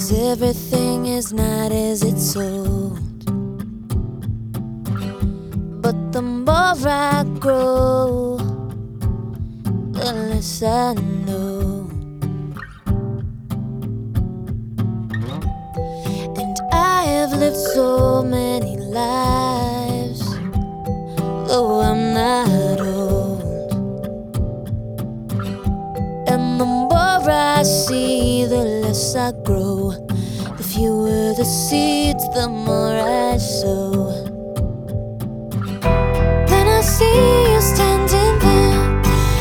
everything is not as it's sold. But the more I grow, the less I know. And I have lived so many lives, though I'm not old. And the more I see, the less I grow. The fewer the seeds, the more I sow. Then I see